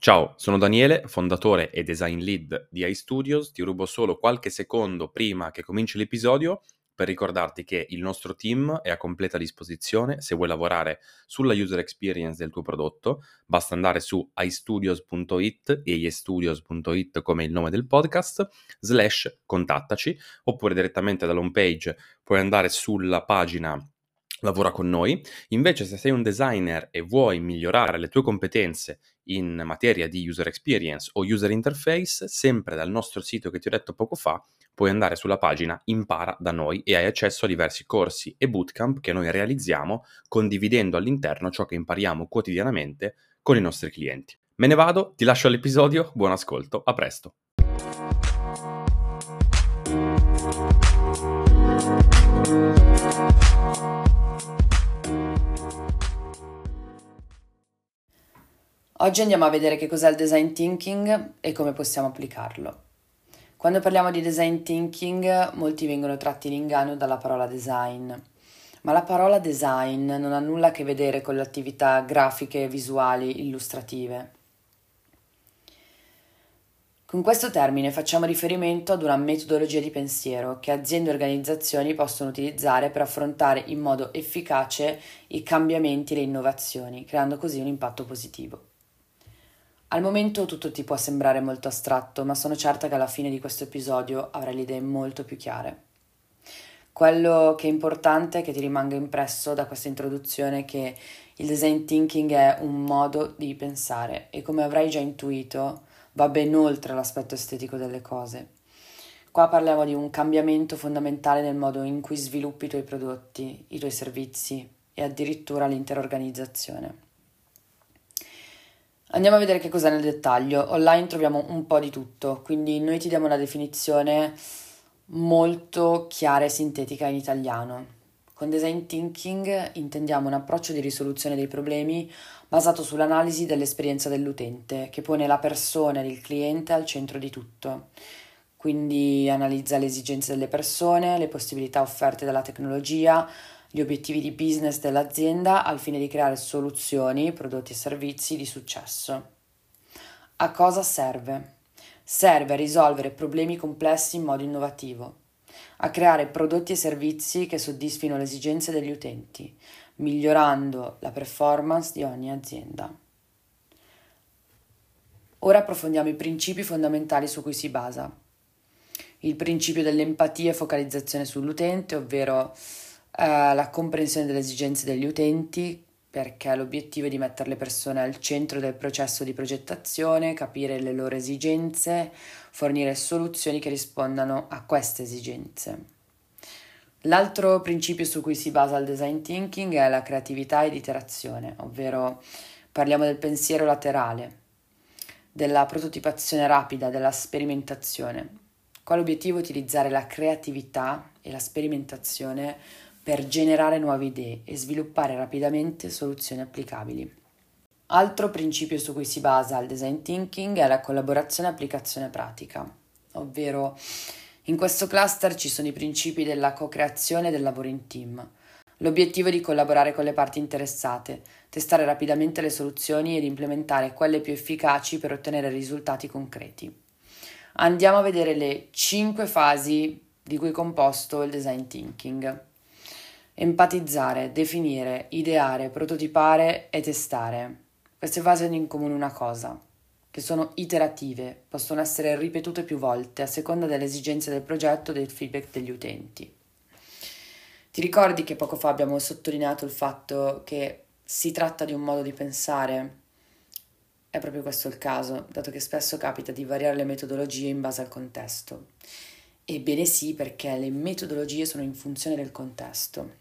Ciao, sono Daniele, fondatore e design lead di iStudios. Ti rubo solo qualche secondo prima che cominci l'episodio per ricordarti che il nostro team è a completa disposizione. Se vuoi lavorare sulla user experience del tuo prodotto, basta andare su istudios.it e istudios.it come il nome del podcast, /contattaci, oppure direttamente dall'home page puoi andare sulla pagina Lavora con noi. Invece, se sei un designer e vuoi migliorare le tue competenze in materia di user experience o user interface, sempre dal nostro sito che ti ho detto poco fa, puoi andare sulla pagina Impara da noi e hai accesso a diversi corsi e bootcamp che noi realizziamo condividendo all'interno ciò che impariamo quotidianamente con i nostri clienti. Me ne vado, ti lascio all'episodio, buon ascolto, a presto. Oggi andiamo a vedere che cos'è il design thinking e come possiamo applicarlo. Quando parliamo di design thinking, molti vengono tratti in inganno dalla parola design, ma la parola design non ha nulla a che vedere con le attività grafiche, visuali, illustrative. Con questo termine facciamo riferimento ad una metodologia di pensiero che aziende e organizzazioni possono utilizzare per affrontare in modo efficace i cambiamenti e le innovazioni, creando così un impatto positivo. Al momento tutto ti può sembrare molto astratto, ma sono certa che alla fine di questo episodio avrai le idee molto più chiare. Quello che è importante è che ti rimanga impresso da questa introduzione è che il design thinking è un modo di pensare e, come avrai già intuito, va ben oltre l'aspetto estetico delle cose. Qua parliamo di un cambiamento fondamentale nel modo in cui sviluppi i tuoi prodotti, i tuoi servizi e addirittura l'intera organizzazione. Andiamo a vedere che cos'è nel dettaglio. Online troviamo un po' di tutto, quindi noi ti diamo una definizione molto chiara e sintetica in italiano. Con design thinking intendiamo un approccio di risoluzione dei problemi basato sull'analisi dell'esperienza dell'utente, che pone la persona ed il cliente al centro di tutto. Quindi analizza le esigenze delle persone, le possibilità offerte dalla tecnologia, gli obiettivi di business dell'azienda al fine di creare soluzioni, prodotti e servizi di successo. A cosa serve? Serve a risolvere problemi complessi in modo innovativo, a creare prodotti e servizi che soddisfino le esigenze degli utenti, migliorando la performance di ogni azienda. Ora approfondiamo i principi fondamentali su cui si basa. Il principio dell'empatia e focalizzazione sull'utente, ovvero la comprensione delle esigenze degli utenti, perché l'obiettivo è di mettere le persone al centro del processo di progettazione, capire le loro esigenze, fornire soluzioni che rispondano a queste esigenze. L'altro principio su cui si basa il design thinking è la creatività ed iterazione, ovvero parliamo del pensiero laterale, della prototipazione rapida, della sperimentazione. Qua l'obiettivo è utilizzare la creatività e la sperimentazione per generare nuove idee e sviluppare rapidamente soluzioni applicabili. Altro principio su cui si basa il design thinking è la collaborazione e applicazione pratica, ovvero in questo cluster ci sono i principi della co-creazione e del lavoro in team. L'obiettivo è di collaborare con le parti interessate, testare rapidamente le soluzioni ed implementare quelle più efficaci per ottenere risultati concreti. Andiamo a vedere le 5 fasi di cui è composto il design thinking. Empatizzare, definire, ideare, prototipare e testare. Queste fasi hanno in comune una cosa, che sono iterative, possono essere ripetute più volte a seconda delle esigenze del progetto e del feedback degli utenti. Ti ricordi che poco fa abbiamo sottolineato il fatto che si tratta di un modo di pensare? È proprio questo il caso, dato che spesso capita di variare le metodologie in base al contesto. Ebbene sì, perché le metodologie sono in funzione del contesto.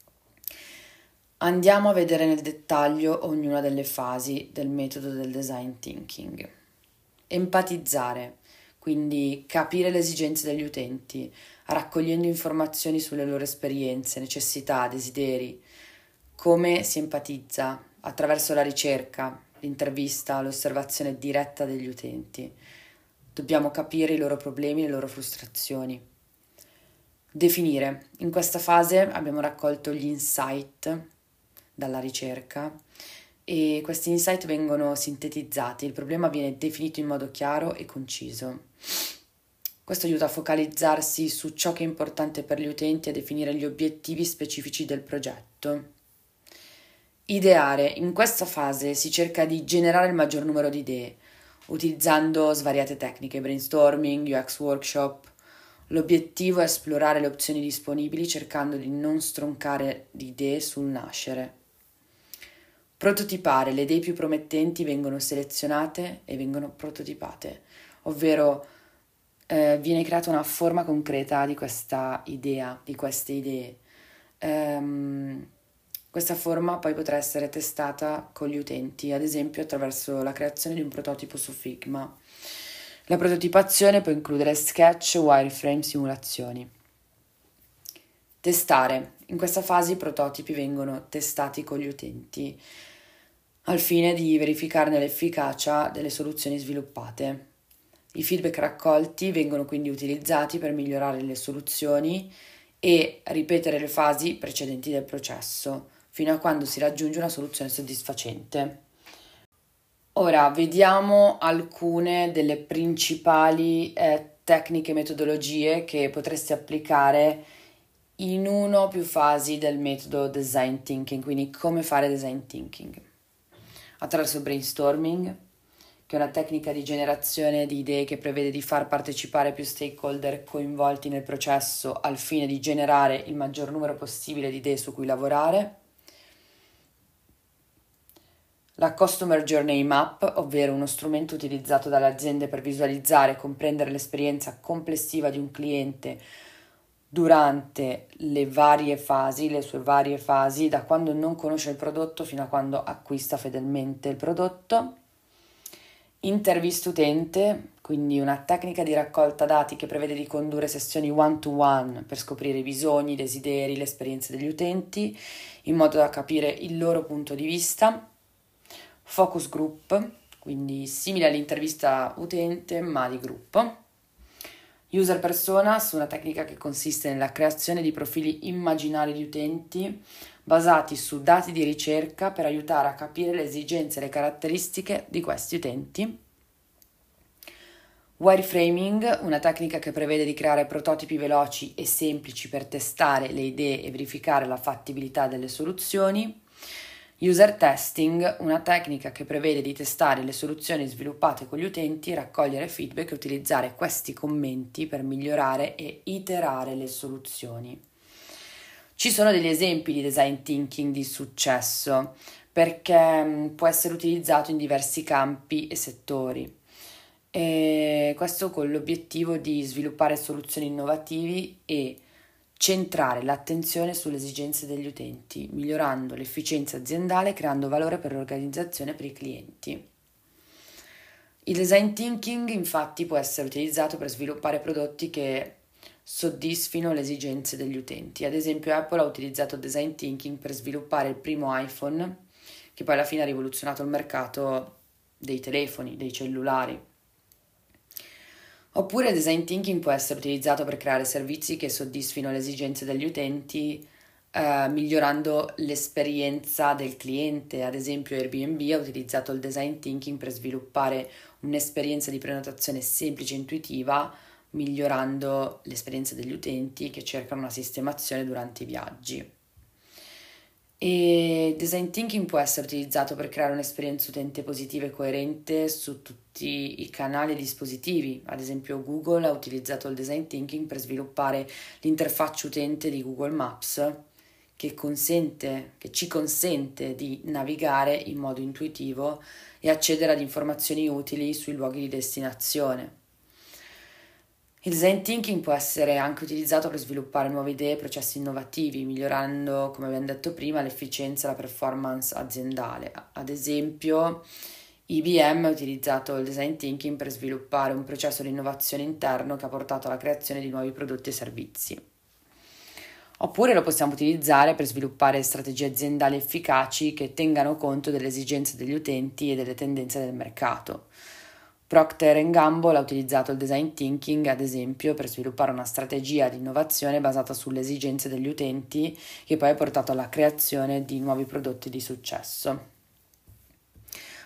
Andiamo a vedere nel dettaglio ognuna delle fasi del metodo del design thinking. Empatizzare, quindi capire le esigenze degli utenti, raccogliendo informazioni sulle loro esperienze, necessità, desideri. Come si empatizza? Attraverso la ricerca, l'intervista, l'osservazione diretta degli utenti. Dobbiamo capire i loro problemi e le loro frustrazioni. Definire. In questa fase abbiamo raccolto gli insight dalla ricerca e questi insight vengono sintetizzati, il problema viene definito in modo chiaro e conciso. Questo aiuta a focalizzarsi su ciò che è importante per gli utenti e a definire gli obiettivi specifici del progetto. Ideare. In questa fase si cerca di generare il maggior numero di idee, utilizzando svariate tecniche, brainstorming, UX workshop. L'obiettivo è esplorare le opzioni disponibili cercando di non stroncare di idee sul nascere. Prototipare. Le idee più promettenti vengono selezionate e vengono prototipate, ovvero viene creata una forma concreta di questa idea, di queste idee. Questa forma poi potrà essere testata con gli utenti, ad esempio attraverso la creazione di un prototipo su Figma. La prototipazione può includere sketch, wireframe, simulazioni. Testare. In questa fase i prototipi vengono testati con gli utenti al fine di verificarne l'efficacia delle soluzioni sviluppate. I feedback raccolti vengono quindi utilizzati per migliorare le soluzioni e ripetere le fasi precedenti del processo, fino a quando si raggiunge una soluzione soddisfacente. Ora vediamo alcune delle principali tecniche e metodologie che potresti applicare in una o più fasi del metodo design thinking, quindi come fare design thinking. Attraverso brainstorming, che è una tecnica di generazione di idee che prevede di far partecipare più stakeholder coinvolti nel processo al fine di generare il maggior numero possibile di idee su cui lavorare. La Customer Journey Map, ovvero uno strumento utilizzato dalle aziende per visualizzare e comprendere l'esperienza complessiva di un cliente durante le sue varie fasi, da quando non conosce il prodotto fino a quando acquista fedelmente il prodotto. Intervista utente, quindi una tecnica di raccolta dati che prevede di condurre sessioni one-to-one per scoprire i bisogni, i desideri, le esperienze degli utenti, in modo da capire il loro punto di vista. Focus group, quindi simile all'intervista utente ma di gruppo. User personas, una tecnica che consiste nella creazione di profili immaginari di utenti basati su dati di ricerca per aiutare a capire le esigenze e le caratteristiche di questi utenti. Wireframing, una tecnica che prevede di creare prototipi veloci e semplici per testare le idee e verificare la fattibilità delle soluzioni. User testing, una tecnica che prevede di testare le soluzioni sviluppate con gli utenti, raccogliere feedback e utilizzare questi commenti per migliorare e iterare le soluzioni. Ci sono degli esempi di design thinking di successo perché può essere utilizzato in diversi campi e settori. E questo con l'obiettivo di sviluppare soluzioni innovativi e centrare l'attenzione sulle esigenze degli utenti, migliorando l'efficienza aziendale e creando valore per l'organizzazione e per i clienti. Il design thinking infatti può essere utilizzato per sviluppare prodotti che soddisfino le esigenze degli utenti. Ad esempio Apple ha utilizzato il design thinking per sviluppare il primo iPhone, che poi alla fine ha rivoluzionato il mercato dei telefoni, dei cellulari. Oppure il design thinking può essere utilizzato per creare servizi che soddisfino le esigenze degli utenti, migliorando l'esperienza del cliente. Ad esempio Airbnb ha utilizzato il design thinking per sviluppare un'esperienza di prenotazione semplice e intuitiva, migliorando l'esperienza degli utenti che cercano una sistemazione durante i viaggi. E design thinking può essere utilizzato per creare un'esperienza utente positiva e coerente su tutti i canali e dispositivi. Ad esempio Google ha utilizzato il design thinking per sviluppare l'interfaccia utente di Google Maps che ci consente di navigare in modo intuitivo e accedere ad informazioni utili sui luoghi di destinazione. Il design thinking può essere anche utilizzato per sviluppare nuove idee e processi innovativi, migliorando, come abbiamo detto prima, l'efficienza e la performance aziendale. Ad esempio, IBM ha utilizzato il design thinking per sviluppare un processo di innovazione interno che ha portato alla creazione di nuovi prodotti e servizi. Oppure lo possiamo utilizzare per sviluppare strategie aziendali efficaci che tengano conto delle esigenze degli utenti e delle tendenze del mercato. Procter & Gamble ha utilizzato il design thinking, ad esempio, per sviluppare una strategia di innovazione basata sulle esigenze degli utenti che poi ha portato alla creazione di nuovi prodotti di successo.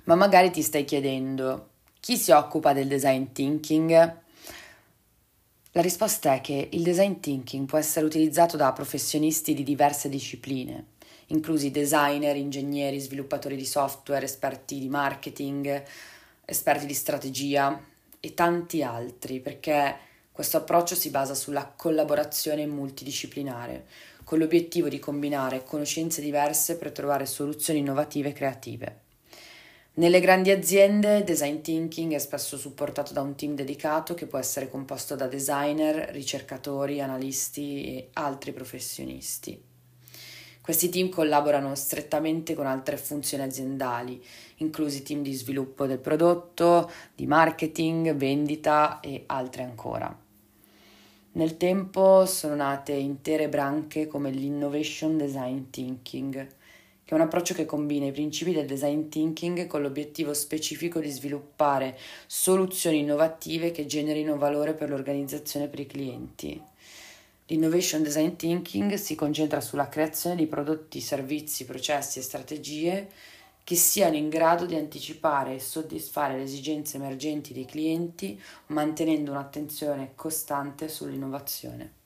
Ma magari ti stai chiedendo, chi si occupa del design thinking? La risposta è che il design thinking può essere utilizzato da professionisti di diverse discipline, inclusi designer, ingegneri, sviluppatori di software, esperti di marketing, esperti di strategia e tanti altri, perché questo approccio si basa sulla collaborazione multidisciplinare, con l'obiettivo di combinare conoscenze diverse per trovare soluzioni innovative e creative. Nelle grandi aziende, design thinking è spesso supportato da un team dedicato che può essere composto da designer, ricercatori, analisti e altri professionisti. Questi team collaborano strettamente con altre funzioni aziendali, inclusi team di sviluppo del prodotto, di marketing, vendita e altre ancora. Nel tempo sono nate intere branche come l'Innovation Design Thinking, che è un approccio che combina i principi del design thinking con l'obiettivo specifico di sviluppare soluzioni innovative che generino valore per l'organizzazione e per i clienti. L'innovation design thinking si concentra sulla creazione di prodotti, servizi, processi e strategie che siano in grado di anticipare e soddisfare le esigenze emergenti dei clienti, mantenendo un'attenzione costante sull'innovazione.